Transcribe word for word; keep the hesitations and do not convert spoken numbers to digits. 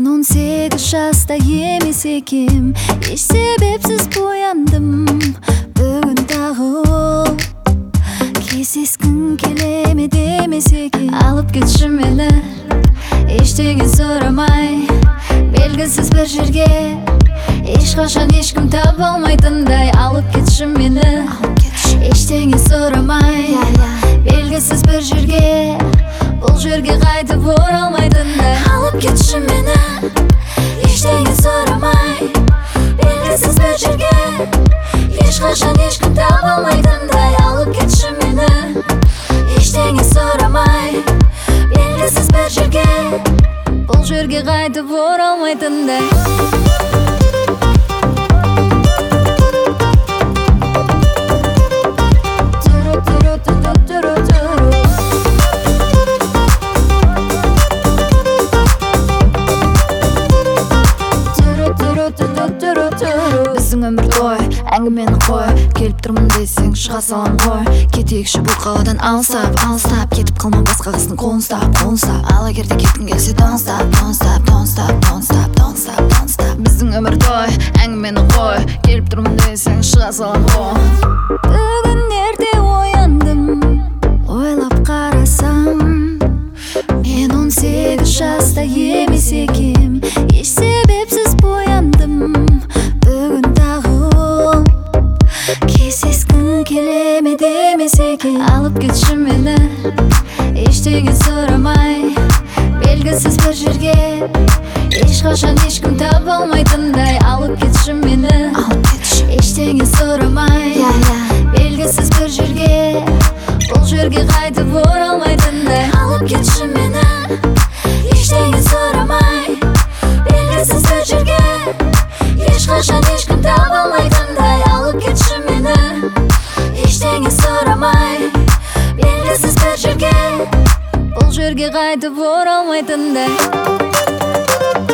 Men on сегиз жаста эмес экем, эч себепсиз бояндым. Бүгүн дагы ол кездеским келеме демесе экен. Алып кетиши мени эчтеке сурамай, белгисиз бир жерге, эч качан эч ким таба алмайтындай. Алып кетиши мени эчтеке сурамай, белгисиз бир жерге, бул жерге кайтып оралмайтындай. Алып кетиши мени эчтеке сурамай, белгисиз бир жерге, эч качан эч ким таба алмайтындай. Алып кетиши мени эчтеке сурамай, белгисиз бир жерге, бул жерге кайтып оралмайтындай. Биздин өмүр той, әңгімені қой. Келіп тұрмын десең шыға салам ғой. Кетейікші бұл қаладан алыстап, алыстап. Кетіп қалма басқа қыздың қолын ұстап, қолын ұстап. Ал егерде кеткің келсе don't stop, don't stop, don't stop, don't stop, don't stop, don't stop. Биздин өмүр той, әңгімені қой. Келіп тұрмын десең шыға салам ғой. Бүгін ерте ояндым, ойлап қарасам, мен он сегиз жаста эмес экем, эч себепсиз бояндым. Бүгүн дагы ол кездеским келеме демесе экен. Алып кетиши мени эчтеке сурамай, белгисиз бир жерге, эч качан эч ким таба алмайтындай. Алып кетиши мени эчтеке сурамай, белгисиз бир жерге, бул жерге кайтып оралмайтындай. Алып кетиши мени эчтеке сурамай, белгисиз бир жерге, эч качан эч ким таба алмайтындай. Алып кетиши мени эчтеке сурамай, белгисиз бир жерге, бул жерге кайтып оралмайтындай.